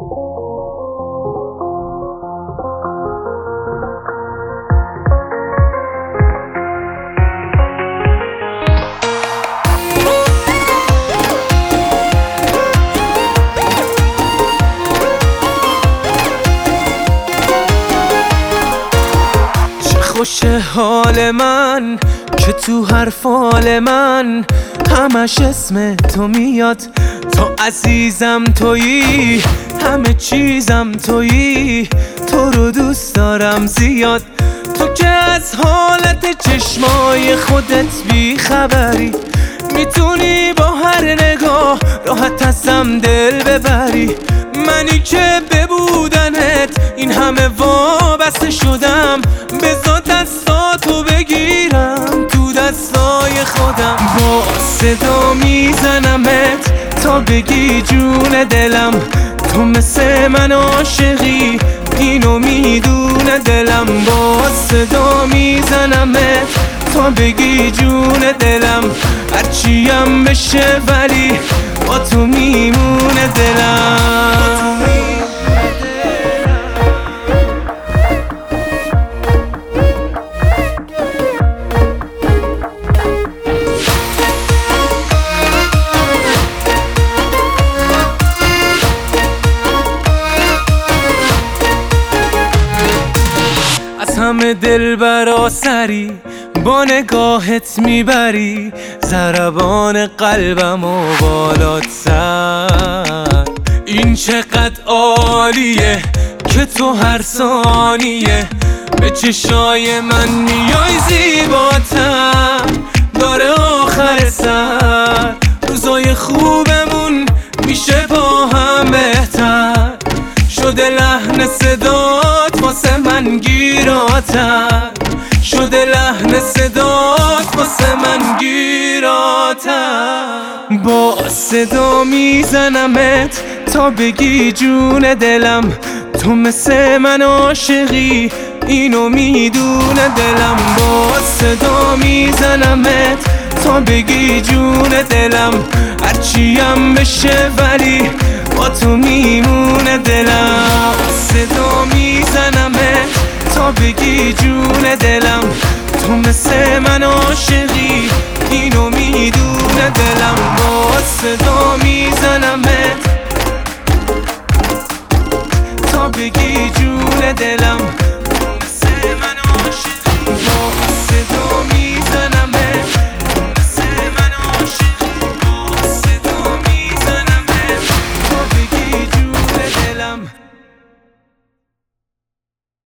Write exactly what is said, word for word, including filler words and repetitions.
خوش حال من که تو هر فال من همش اسم تو میاد. تو عزیزم تویی، همه چیزم تویی، تو رو دوست دارم زیاد. تو که از حالت چشمای خودت بی خبری، میتونی با هر نگاه راحت ازم دل ببری. منی که ببودنت این همه وابسته شدم، بذار دستاتو بگیرم تو دستای خودم. با صدا میزنمت تا بگی جون دلم، تو مثل من عاشقی اینو میدونه دلم. با صدا میزنمت تا بگی جون دلم، هرچیم بشه ولی با تو میمونه دلم. از همه دل برا سری با نگاهت میبری، ضربان قلبم و بالات سر. این چقدر عالیه که تو هر ثانیه به چشای من میای زیباتر. داره آخر سر روزای خوبمون میشه با هم بهتر. شده لحن صدات واسه من گیراتر، شده لحن صدات واسه من گیراتر. با صدا میزنمت تا بگی جون دلم، تو مثل من عاشقی اینو میدونه دلم. با صدا میزنمت تا بگی جون دلم، هرچیم بشه ولی با تو میمونه دلم. صدا میزنمت تا بگی جون دلم، تو مثل من عاشقی اینو میدونه دلم. با صدا میزنمت تا بگی جون دلم،